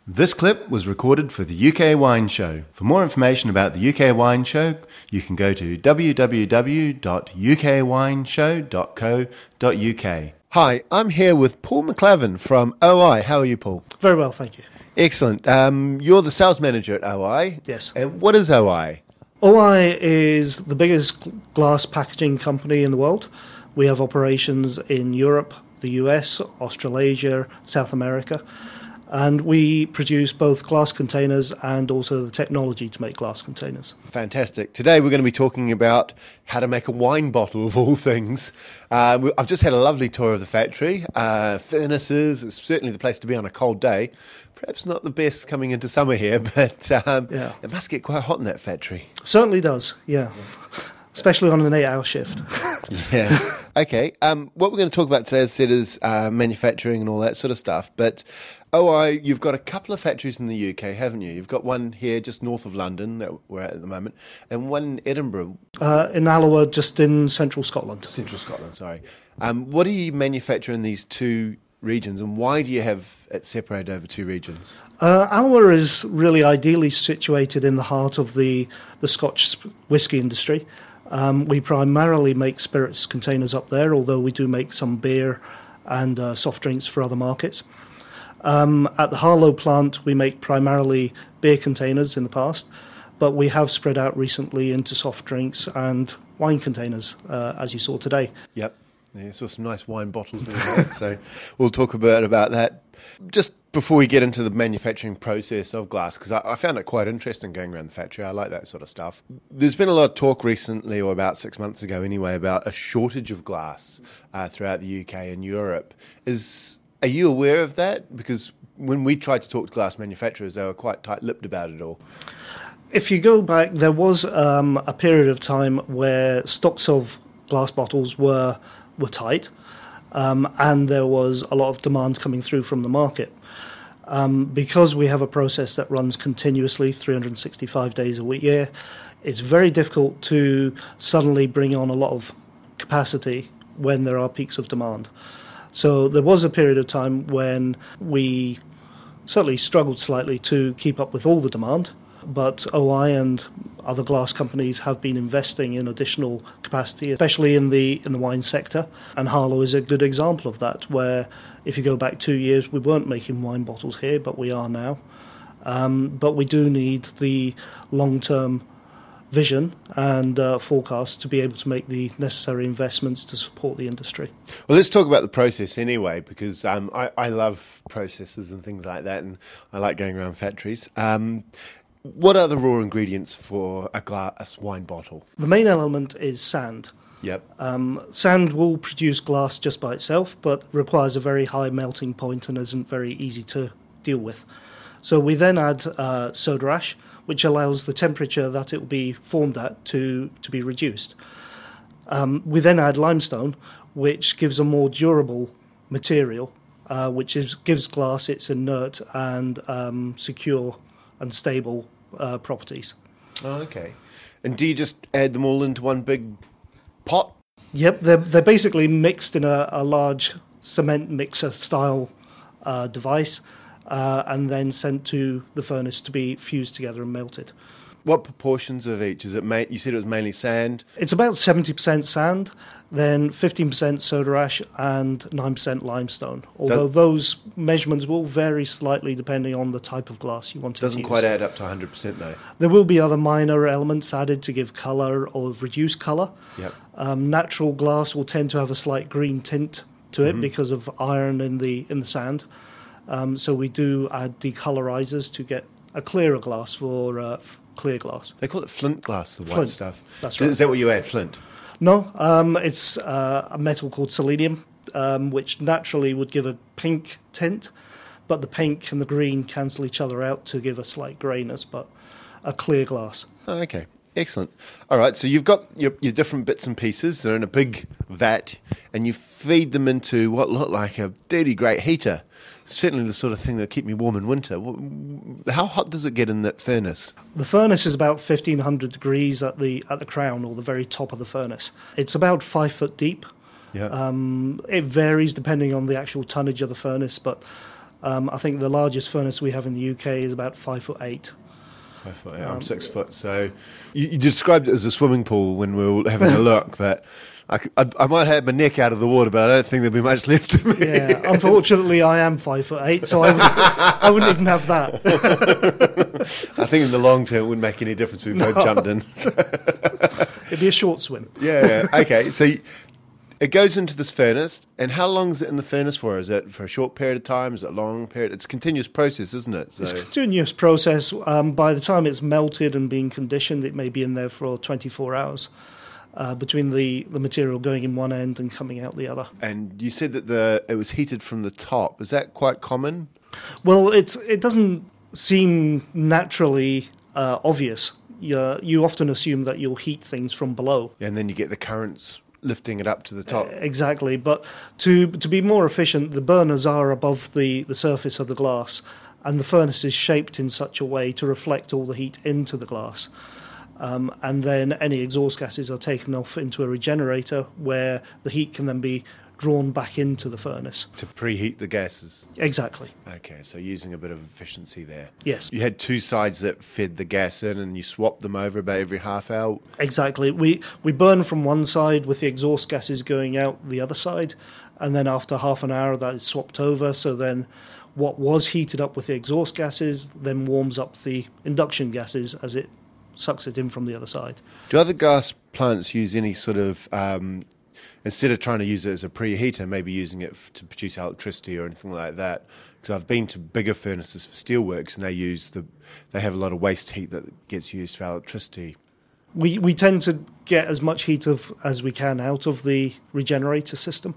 This clip was recorded for the UK Wine Show. For more information about the UK Wine Show, you can go to www.ukwineshow.co.uk. Hi, I'm here with Paul McLavin from OI. How are you, Paul? Very well, thank you. Excellent. You're the sales manager at OI. Yes. And what is OI? OI is the biggest glass packaging company in the world. We have operations in Europe, the US, Australasia, South America. And we produce both glass containers and also the technology to make glass containers. Fantastic. Today we're going to be talking about how to make a wine bottle, of all things. I've just had a lovely tour of the factory. Furnaces, it's certainly the place to be on a cold day. Perhaps not the best coming into summer here, but It must get quite hot in that factory. Certainly does, yeah. Especially on an 8-hour shift. Yeah. Okay. What we're going to talk about today, as I said, is manufacturing and all that sort of stuff. But OI, you've got a couple of factories in the UK, haven't you? You've got one here just north of London that we're at the moment, and one in Edinburgh. In Alloa, just in central Scotland. Central Scotland, sorry. What do you manufacture in these two regions, and why do you have it separated over two regions? Alloa is really ideally situated in the heart of the Scotch whisky industry. We primarily make spirits containers up there, although we do make some beer and soft drinks for other markets. At the Harlow plant, we make primarily beer containers in the past, but we have spread out recently into soft drinks and wine containers, as you saw today. Yep. Yeah, saw some nice wine bottles there, so we'll talk a bit about that. Just before we get into the manufacturing process of glass, because I found it quite interesting going around the factory. I like that sort of stuff. There's been a lot of talk recently, or about 6 months ago anyway, about a shortage of glass throughout the UK and Europe. Are you aware of that? Because when we tried to talk to glass manufacturers, they were quite tight-lipped about it all. If you go back, there was a period of time where stocks of glass bottles were tight, and there was a lot of demand coming through from the market. Because we have a process that runs continuously, 365 days a year, it's very difficult to suddenly bring on a lot of capacity when there are peaks of demand. So there was a period of time when we certainly struggled slightly to keep up with all the demand, but OI and other glass companies have been investing in additional capacity, especially in the wine sector. And Harlow is a good example of that, where if you go back 2 years, we weren't making wine bottles here, but we are now. But we do need the long-term vision and forecast to be able to make the necessary investments to support the industry. Well, let's talk about the process anyway, because I love processes and things like that, and I like going around factories. What are the raw ingredients for a glass wine bottle? The main element is sand. Yep. Sand will produce glass just by itself, but requires a very high melting point and isn't very easy to deal with. So we then add soda ash, which allows the temperature that it will be formed at to be reduced. We then add limestone, which gives a more durable material, gives glass its inert and secure and stable properties. Oh, okay. And do you just add them all into one big pot? Yep, they're basically mixed in a large cement mixer style device, and then sent to the furnace to be fused together and melted. What proportions of each? Is it? You said it was mainly sand? It's about 70% sand, then 15% soda ash and 9% limestone, although those measurements will vary slightly depending on the type of glass you want to use. Doesn't quite add up to 100% though. There will be other minor elements added to give colour or reduce colour. Yep. Natural glass will tend to have a slight green tint to it because of iron in the sand. So we do add decolorizers to get a clearer glass for clear glass. They call it flint glass, the white Flint. stuff. That's right. Is that what you add, flint? No, it's a metal called selenium, which naturally would give a pink tint, but the pink and the green cancel each other out to give a slight greyness, but a clear glass. Oh, okay. Excellent. All right, so you've got your different bits and pieces. They're in a big vat, and you feed them into what look like a dirty great heater. Certainly the sort of thing that keep me warm in winter. How hot does it get in that furnace? The furnace is about 1,500 degrees at the crown, or the very top of the furnace. It's about 5 foot deep. Yeah. It varies depending on the actual tonnage of the furnace, but I think the largest furnace we have in the UK is about 5'8". 5 foot. Yeah, I'm 6 foot. So you described it as a swimming pool when we were having a look, but I might have my neck out of the water, but I don't think there'll be much left of me. Yeah, unfortunately, I am 5'8", so I wouldn't even have that. I think in the long term, it wouldn't make any difference if we both jumped in. It'd be a short swim. Yeah. Okay. So it goes into this furnace, and how long is it in the furnace for? Is it for a short period of time? Is it a long period? It's a continuous process, isn't it? So it's a continuous process. By the time it's melted and being conditioned, it may be in there for 24 hours. Between the material going in one end and coming out the other. And you said that it was heated from the top. Is that quite common? Well, it doesn't seem naturally obvious. You often assume that you'll heat things from below. And then you get the currents lifting it up to the top. Exactly. But to be more efficient, the burners are above the surface of the glass, and the furnace is shaped in such a way to reflect all the heat into the glass. And then any exhaust gases are taken off into a regenerator where the heat can then be drawn back into the furnace. To preheat the gases? Exactly. Okay, so using a bit of efficiency there. Yes. You had two sides that fed the gas in and you swapped them over about every half hour? Exactly. We burn from one side with the exhaust gases going out the other side, and then after half an hour that is swapped over, so then what was heated up with the exhaust gases then warms up the induction gases as it sucks it in from the other side. Do other gas plants use any sort of, instead of trying to use it as a preheater, maybe using it to produce electricity or anything like that? Because I've been to bigger furnaces for steelworks, and they have a lot of waste heat that gets used for electricity. We tend to get as much heat as we can out of the regenerator system.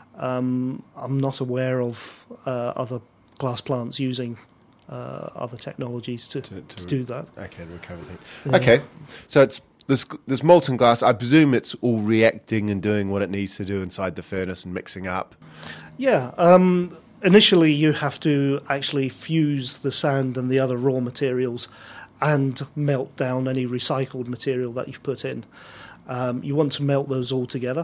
I'm not aware of other glass plants using other technologies to do that. Okay, to recover the heat. Yeah. Okay, so it's this molten glass. I presume it's all reacting and doing what it needs to do inside the furnace and mixing up. Yeah. Initially, you have to actually fuse the sand and the other raw materials and melt down any recycled material that you've put in. You want to melt those all together.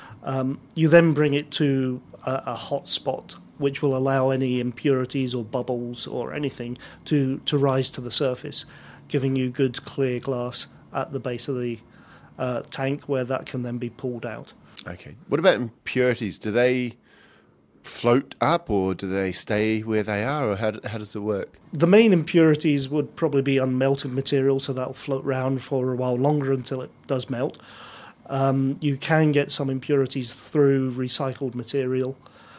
You then bring it to a hot spot, which will allow any impurities or bubbles or anything to rise to the surface, giving you good clear glass at the base of the tank where that can then be pulled out. Okay. What about impurities? Do they float up or do they stay where they are, or how does it work? The main impurities would probably be unmelted material, so that will float around for a while longer until it does melt. You can get some impurities through recycled material,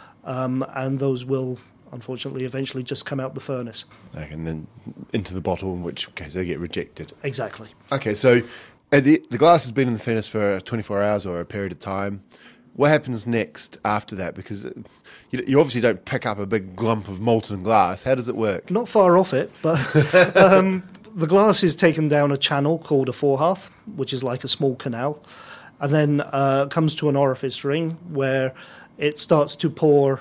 and those will, unfortunately, eventually just come out the furnace. Okay, and then into the bottle, in which case they get rejected. Exactly. Okay, so the glass has been in the furnace for 24 hours or a period of time. What happens next after that? Because you obviously don't pick up a big lump of molten glass. How does it work? Not far off it, but the glass is taken down a channel called a forehearth, which is like a small canal, and then comes to an orifice ring where it starts to pour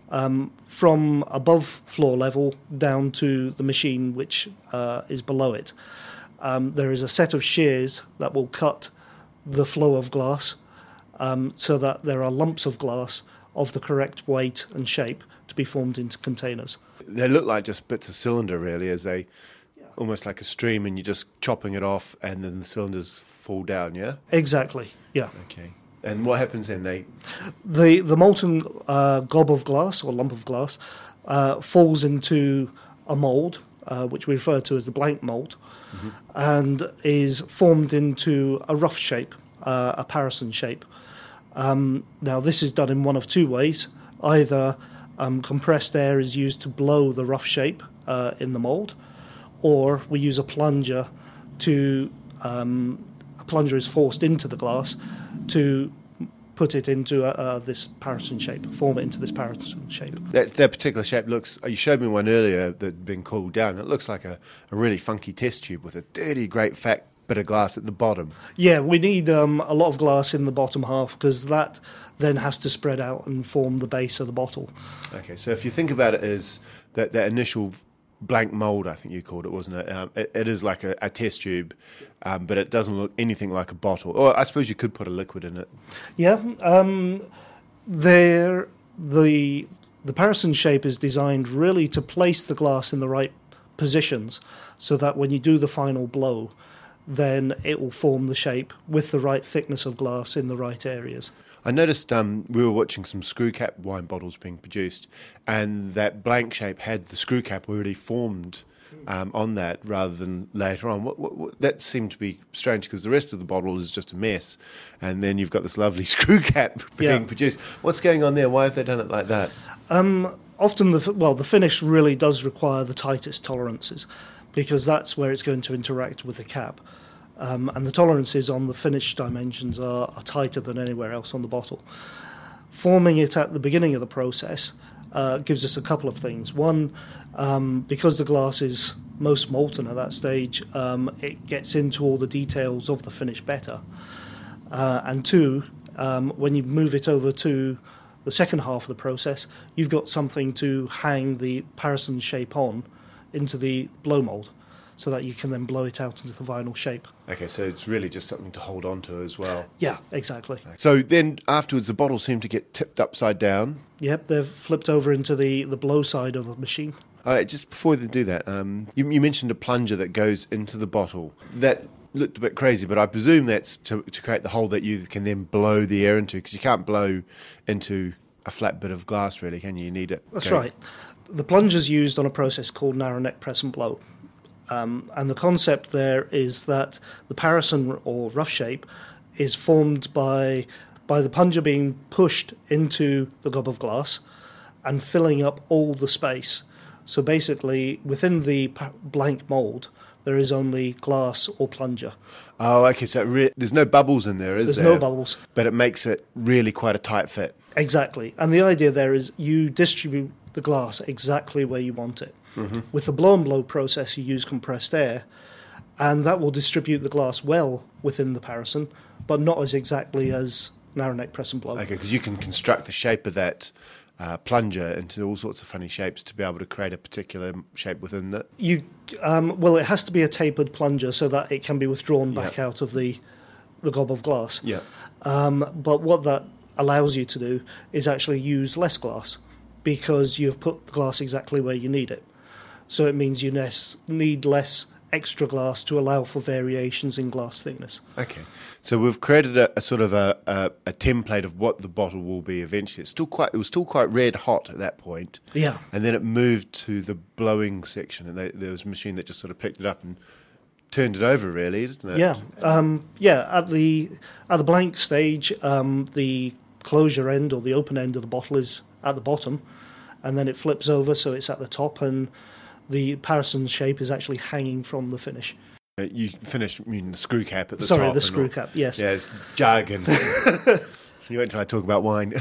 from above floor level down to the machine, which is below it. There is a set of shears that will cut the flow of glass so that there are lumps of glass of the correct weight and shape to be formed into containers. They look like just bits of cylinder, really, as they almost like a stream, and you're just chopping it off, and then the cylinders fall down. Yeah. Exactly. Yeah. Okay. And what happens then? The molten gob of glass or lump of glass falls into a mould, which we refer to as the blank mould, and is formed into a rough shape, a Parison shape. Now, this is done in one of two ways. Either compressed air is used to blow the rough shape in the mould, or we use a plunger a plunger is forced into the glass to put it into this Parison shape, form it into this Parison shape. That particular shape looks, you showed me one earlier that had been cooled down. It looks like a really funky test tube with a dirty, great fat bit of glass at the bottom. Yeah, we need a lot of glass in the bottom half because that then has to spread out and form the base of the bottle. Okay, so if you think about it as that initial blank mould, I think you called it, wasn't it? It is like a test tube, but it doesn't look anything like a bottle. Or I suppose you could put a liquid in it. Yeah, the The Paterson shape is designed really to place the glass in the right positions so that when you do the final blow, then it will form the shape with the right thickness of glass in the right areas. I noticed we were watching some screw cap wine bottles being produced, and that blank shape had the screw cap already formed on that rather than later on. What, that seemed to be strange because the rest of the bottle is just a mess, and then you've got this lovely screw cap being produced. What's going on there? Why have they done it like that? Often, the finish really does require the tightest tolerances because that's where it's going to interact with the cap. And the tolerances on the finish dimensions are tighter than anywhere else on the bottle. Forming it at the beginning of the process gives us a couple of things. One, because the glass is most molten at that stage, it gets into all the details of the finish better. And two, when you move it over to the second half of the process, you've got something to hang the Paterson shape on into the blow mould, so that you can then blow it out into the final shape. Okay, so it's really just something to hold on to as well. Yeah, exactly. So then afterwards the bottles seem to get tipped upside down. Yep, they're flipped over into the blow side of the machine. Just before they do that, you mentioned a plunger that goes into the bottle. That looked a bit crazy, but I presume that's to create the hole that you can then blow the air into, because you can't blow into a flat bit of glass really, can you? You need it. That's right. The plunger's used on a process called narrow neck press and blow. And the concept there is that the Paterson or rough shape is formed by the plunger being pushed into the gob of glass and filling up all the space. So basically, within the blank mould, there is only glass or plunger. Oh, okay, so there's no bubbles in there, is there? There's no bubbles. But it makes it really quite a tight fit. Exactly. And the idea there is you distribute the glass exactly where you want it. Mm-hmm. With the blow and blow process, you use compressed air, and that will distribute the glass well within the Paterson, but not as exactly as narrow neck press and blow. Okay, because you can construct the shape of that plunger into all sorts of funny shapes to be able to create a particular shape within that. It has to be a tapered plunger so that it can be withdrawn back out of the gob of glass. Yeah. But what that allows you to do is actually use less glass because you've put the glass exactly where you need it. So it means you need less extra glass to allow for variations in glass thickness. Okay, so we've created a sort of a template of what the bottle will be eventually. It was still quite red hot at that point. Yeah. And then it moved to the blowing section, and there was a machine that just sort of picked it up and turned it over, really, isn't it? Yeah. At the blank stage, the closure end or the open end of the bottle is at the bottom, and then it flips over so it's at the top, and the Paterson shape is actually hanging from the finish. You mean the screw cap at the top? Sorry, the screw cap, yes. Yeah, it's jargon. You wait until I talk about wine.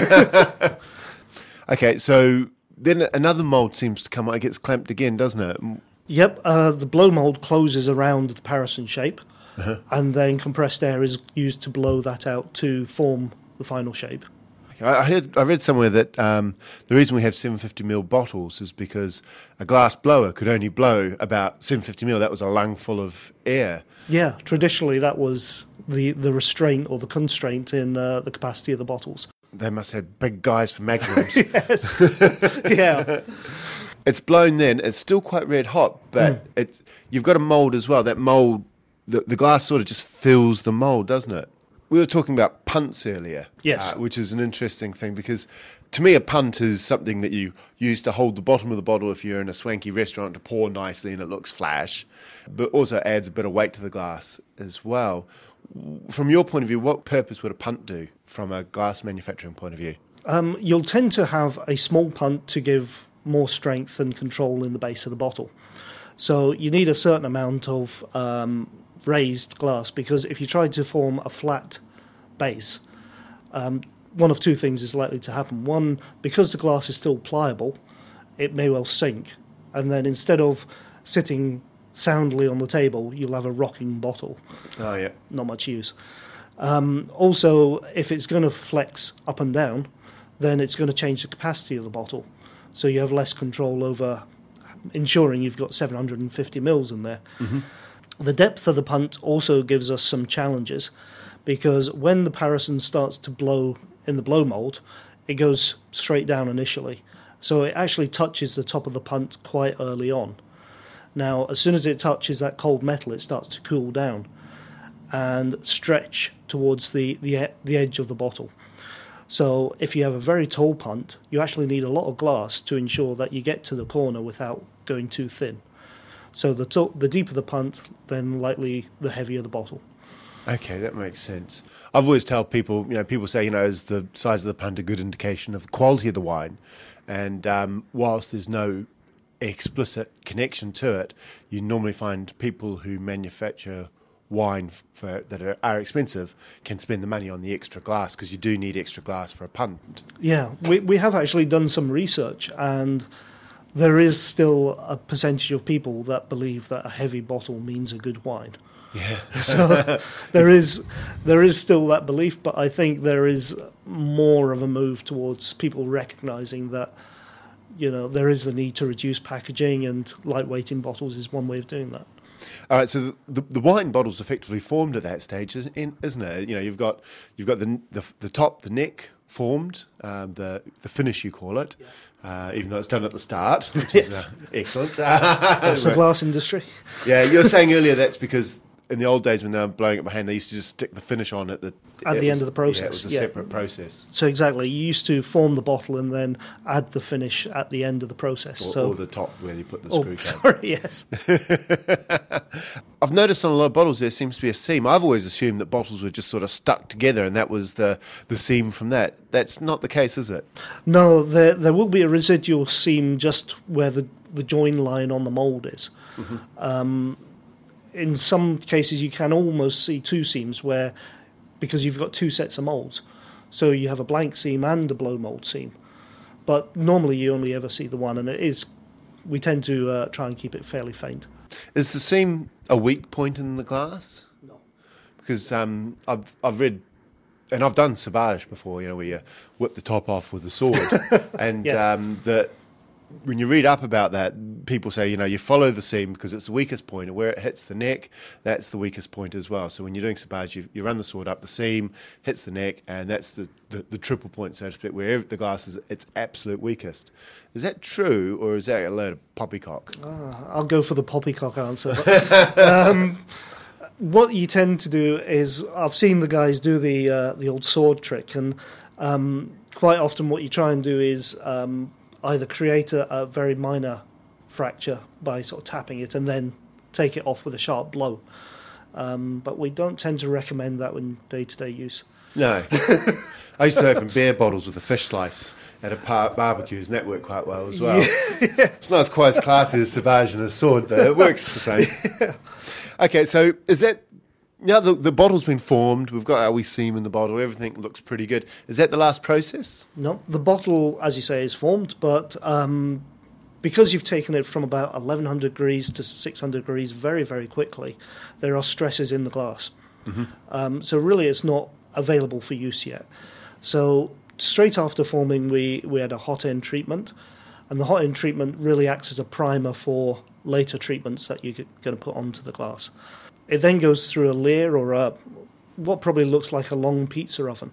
Okay, so then another mould seems to come out. It gets clamped again, doesn't it? Yep, the blow mould closes around the Paterson shape, and then compressed air is used to blow that out to form the final shape. I read somewhere that the reason we have 750ml bottles is because a glass blower could only blow about 750ml. That was a lung full of air. Yeah, traditionally that was the restraint or the constraint in the capacity of the bottles. They must have big guys for magnums. Yes. Yeah. It's blown then. It's still quite red hot, but you've got a mould as well. That mould, the glass sort of just fills the mould, doesn't it? We were talking about punts earlier, yes, which is an interesting thing because to me a punt is something that you use to hold the bottom of the bottle if you're in a swanky restaurant to pour nicely and it looks flash, but also adds a bit of weight to the glass as well. From your point of view, what purpose would a punt do from a glass manufacturing point of view? You'll tend to have a small punt to give more strength and control in the base of the bottle. So you need a certain amount of raised glass, because if you try to form a flat base, one of two things is likely to happen. One, because the glass is still pliable, it may well sink, and then instead of sitting soundly on the table, you'll have a rocking bottle. Oh, yeah. Not much use. Also, if it's going to flex up and down, then it's going to change the capacity of the bottle. So you have less control over ensuring you've got 750 mils in there. Mm-hmm. The depth of the punt also gives us some challenges, because when the Paterson starts to blow in the blow mould, it goes straight down initially, So it actually touches the top of the punt quite early on. Now, as soon as it touches that cold metal, it starts to cool down and stretch towards the edge of the bottle. So if you have a very tall punt, you actually need a lot of glass to ensure that you get to the corner without going too thin. So the deeper the punt, then likely the heavier the bottle. Okay, that makes sense. I've always tell people, people say, is the size of the punt a good indication of the quality of the wine? And whilst there's no explicit connection to it, you normally find people who manufacture wine that are expensive can spend the money on the extra glass, because you do need extra glass for a punt. Yeah, we have actually done some research, and there is still a percentage of people that believe that a heavy bottle means a good wine. Yeah. So there is still that belief, but I think there is more of a move towards people recognising that there is a need to reduce packaging, and lightweighting bottles is one way of doing that. All right, so the wine bottle's effectively formed at that stage, isn't it? You've got the top, the neck formed, the finish you call it, even though it's done at the start, which is excellent. That's the glass industry. Yeah, you were saying earlier that's because in the old days when they were blowing it by hand, they used to just stick the finish on at the end of the process. Yeah, it was a separate process. So exactly, you used to form the bottle and then add the finish at the end of the process. Or the top where you put the screw cap. Sorry, yes. I've noticed on a lot of bottles there seems to be a seam. I've always assumed that bottles were just sort of stuck together and that was the seam from that. That's not the case, is it? No, there will be a residual seam just where the join line on the mould is. Mm-hmm. In some cases you can almost see two seams because you've got two sets of moulds. So you have a blank seam and a blow mould seam. But normally you only ever see the one, and we tend to try and keep it fairly faint. Is the seam a weak point in the glass? No. Because I've read, and I've done sabage before, where you whip the top off with a sword. And yes. that when you read up about that, people say, you follow the seam because it's the weakest point, and where it hits the neck, that's the weakest point as well. So when you're doing sabage, you run the sword up the seam, hits the neck, and that's the triple point, so to speak, where the glass is its absolute weakest. Is that true, or is that a load of poppycock? I'll go for the poppycock answer. What you tend to do is, I've seen the guys do the old sword trick, and quite often what you try and do is either create a very minor fracture by sort of tapping it and then take it off with a sharp blow. But we don't tend to recommend that in day-to-day use. No. I used to open beer bottles with a fish slice at a barbecues, and that worked quite well as well. Yes. It's not quite as classy as sabage and a sword, but it works the same. Yeah. Okay, so is that... Now the bottle's been formed, we've got our wee seam in the bottle, everything looks pretty good. Is that the last process? No, the bottle, as you say, is formed, but because you've taken it from about 1100 degrees to 600 degrees very, very quickly, there are stresses in the glass. Mm-hmm. So really it's not available for use yet. So straight after forming, we had a hot end treatment, and the hot end treatment really acts as a primer for later treatments that you're going to put onto the glass. It then goes through a layer or what probably looks like a long pizza oven.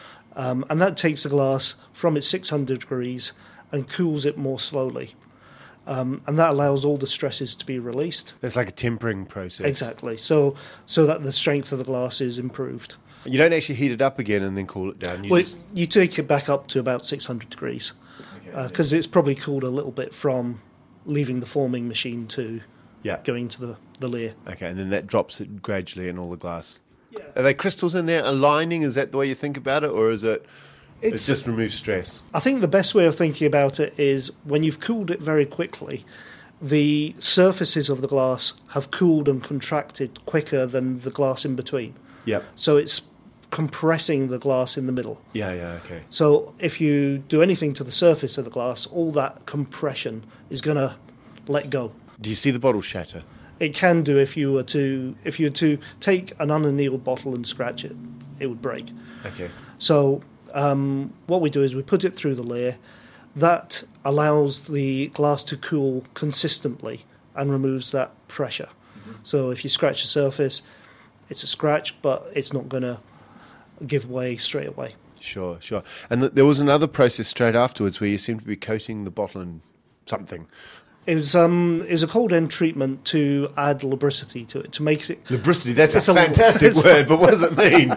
And that takes the glass from its 600 degrees and cools it more slowly. And that allows all the stresses to be released. It's like a tempering process. Exactly. So that the strength of the glass is improved. You don't actually heat it up again and then cool it down. You take it back up to about 600 degrees. Because it's probably cooled a little bit from leaving the forming machine to going to the layer. Okay, and then that drops it gradually in all the glass. Yeah. Are there crystals in there aligning? Is that the way you think about it, or is it just removes stress? I think the best way of thinking about it is when you've cooled it very quickly, the surfaces of the glass have cooled and contracted quicker than the glass in between. Yep. So it's compressing the glass in the middle. Yeah, okay. So if you do anything to the surface of the glass, all that compression is going to let go. Do you see the bottle shatter? It can do if you were to take an unannealed bottle and scratch it, it would break. Okay. So what we do is we put it through the layer. That allows the glass to cool consistently and removes that pressure. Mm-hmm. So if you scratch the surface, it's a scratch, but it's not going to give way straight away. Sure, sure. And there was another process straight afterwards where you seemed to be coating the bottle in something. It was a cold end treatment to add lubricity to it, to make it... Lubricity, that's a fantastic word, but what does it mean?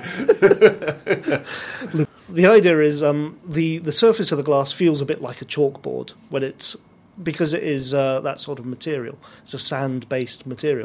The idea is the surface of the glass feels a bit like a chalkboard when it's... because it is that sort of material. It's a sand-based material.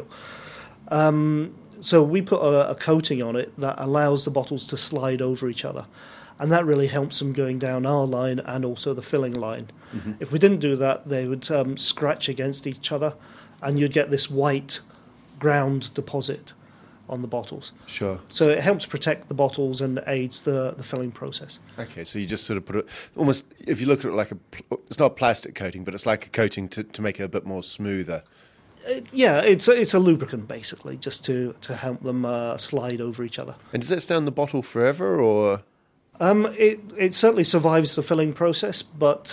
So we put a coating on it that allows the bottles to slide over each other. And that really helps them going down our line and also the filling line. Mm-hmm. If we didn't do that, they would scratch against each other, and you'd get this white ground deposit on the bottles. Sure. So it helps protect the bottles and aids the filling process. Okay, so you just sort of put it almost, if you look at it like it's not plastic coating, but it's like a coating to make it a bit more smoother. It's a lubricant basically, just to help them slide over each other. And does that stay on the bottle forever, or? It certainly survives the filling process, but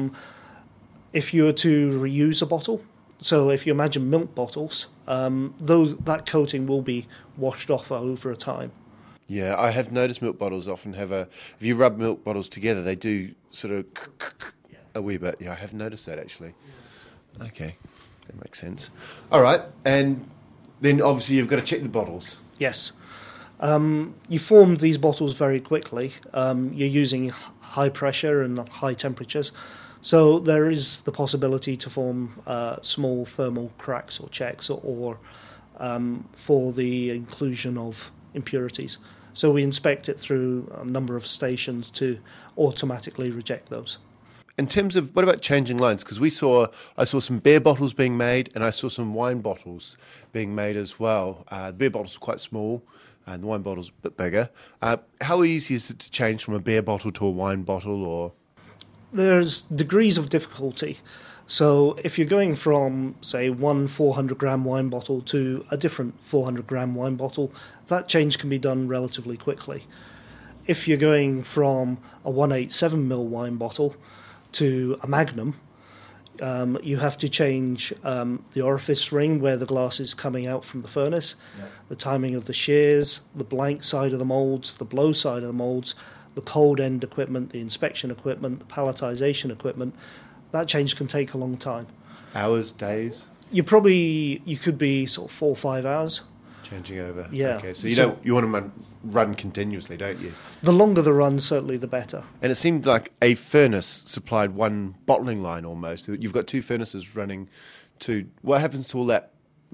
if you were to reuse a bottle, so if you imagine milk bottles, that coating will be washed off over a time. Yeah, I have noticed milk bottles often have if you rub milk bottles together, they do sort of a wee bit. Yeah, I have noticed that actually. Okay, that makes sense. All right, and then obviously you've got to check the bottles. Yes. You form these bottles very quickly. You're using high pressure and high temperatures, so there is the possibility to form small thermal cracks or checks or for the inclusion of impurities. So we inspect it through a number of stations to automatically reject those. In terms of, what about changing lines? Because I saw some beer bottles being made, and I saw some wine bottles being made as well. The beer bottles are quite small, and the wine bottle's a bit bigger. How easy is it to change from a beer bottle to a wine bottle? Or there's degrees of difficulty. So if you're going from, say, one 400-gram wine bottle to a different 400-gram wine bottle, that change can be done relatively quickly. If you're going from a 187ml wine bottle to a Magnum, you have to change the orifice ring where the glass is coming out from the furnace, the timing of the shears, the blank side of the moulds, the blow side of the moulds, the cold end equipment, the inspection equipment, the palletization equipment. That change can take a long time. Hours, days? You could be sort of 4 or 5 hours. Changing over. Yeah. Okay, so you want to run continuously, don't you? The longer the run, certainly the better. And it seemed like a furnace supplied one bottling line almost. You've got two furnaces running to... What happens to all that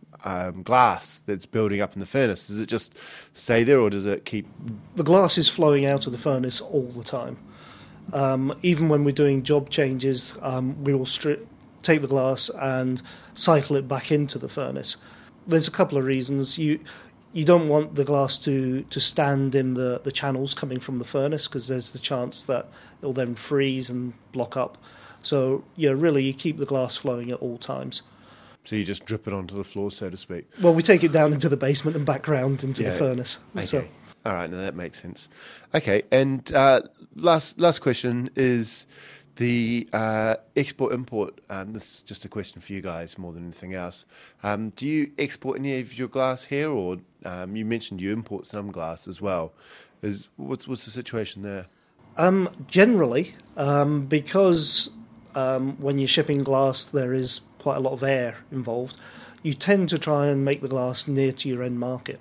glass that's building up in the furnace? Does it just stay there, or does it keep... The glass is flowing out of the furnace all the time. Even when we're doing job changes, we will take the glass and cycle it back into the furnace. There's a couple of reasons. You don't want the glass to stand in the channels coming from the furnace, because there's the chance that it'll then freeze and block up. So, really, you keep the glass flowing at all times. So you just drip it onto the floor, so to speak? Well, we take it down into the basement and back round into the furnace. Okay. So. All right, now that makes sense. Okay, and last question is the export-import. This is just a question for you guys more than anything else. Do you export any of your glass here, or you mentioned you import some glass as well? What's the situation there? Generally, because when you're shipping glass, there is quite a lot of air involved, you tend to try and make the glass near to your end market.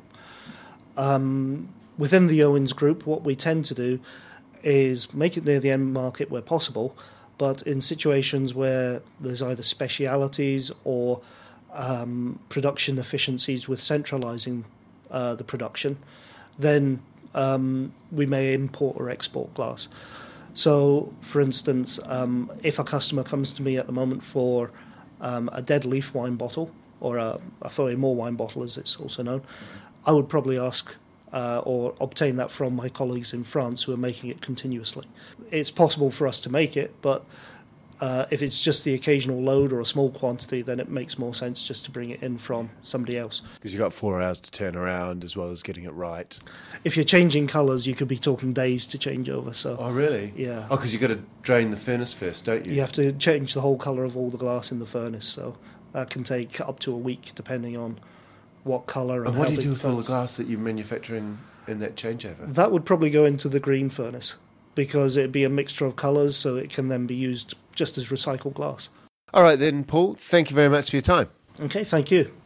Within the Owens Group, what we tend to do is make it near the end market where possible, but in situations where there's either specialities or production efficiencies with centralising the production, then we may import or export glass. So, for instance, if a customer comes to me at the moment for a dead leaf wine bottle, or a Feuille-Mort wine bottle as it's also known, I would probably ask or obtain that from my colleagues in France who are making it continuously. It's possible for us to make it, but if it's just the occasional load or a small quantity, then it makes more sense just to bring it in from somebody else. Because you've got 4 hours to turn around as well as getting it right. If you're changing colours, you could be talking days to change over. So. Oh, really? Yeah. Oh, because you've got to drain the furnace first, don't you? You have to change the whole colour of all the glass in the furnace, so that can take up to a week depending on what colour and what how do you big do with all the furnace. glass that you're manufacturing in that changeover? That would probably go into the green furnace. because it'd be a mixture of colours, so it can then be used just as recycled glass. All right then, Paul, thank you very much for your time. Okay, thank you.